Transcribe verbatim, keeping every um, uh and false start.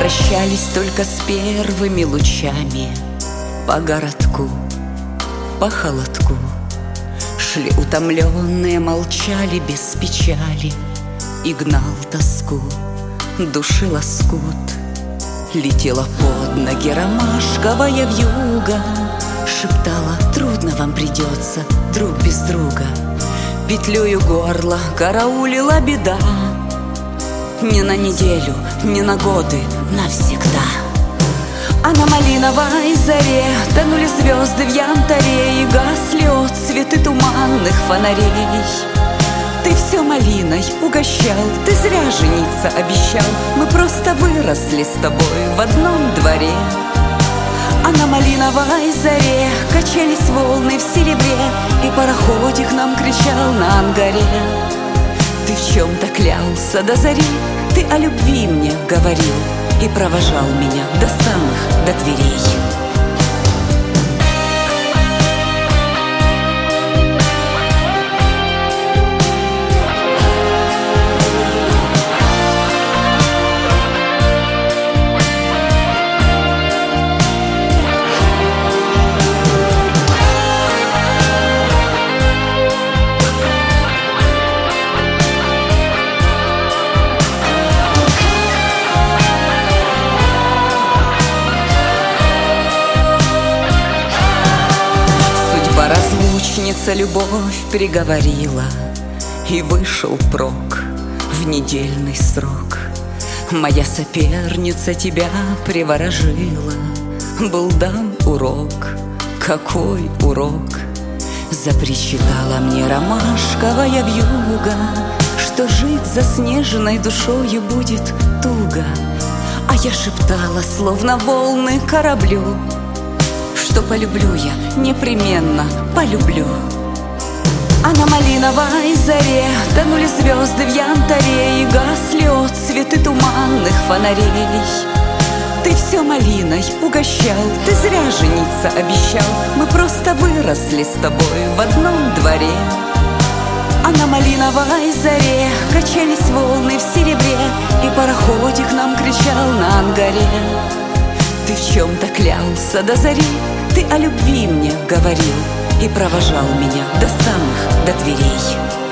прощались только с первыми лучами. По городку, по холодку шли утомленные, молчали без печали. И гнал тоску, души лоскут. Летела под ноги ромашковая вьюга, шептала: трудно вам придется, друг без друга. Петлюю горло караулила беда. Не на неделю, не на годы, навсегда. А на малиновой заре тонули звезды в янтаре, и гасли отцветы туманных фонарей. Ты все малиной угощал, ты зря жениться обещал. Мы просто выросли с тобой в одном дворе. А на малиновой заре качались волны в серебре, и пароходик нам кричал на ангаре. Ты в чем-то клялся до зари, ты о любви мне говорил и провожал меня до самых, до дверей. Разлучница любовь приговорила, и вышел прок в недельный срок. Моя соперница тебя приворожила. Был дан урок, какой урок! Запричитала мне ромашковая вьюга, что жить заснеженной душою будет туго. А я шептала, словно волны кораблю, что полюблю я, непременно полюблю. А на малиновой заре тонули звезды в янтаре, и гасли отцветы туманных фонарей. Ты все малиной угощал, ты зря жениться обещал. Мы просто выросли с тобой в одном дворе. А на малиновой заре качались волны в серебре, и пароходик нам кричал на ангаре. Ты в чем-то клялся до зари, ты о любви мне говорил и провожал меня до самых, до дверей.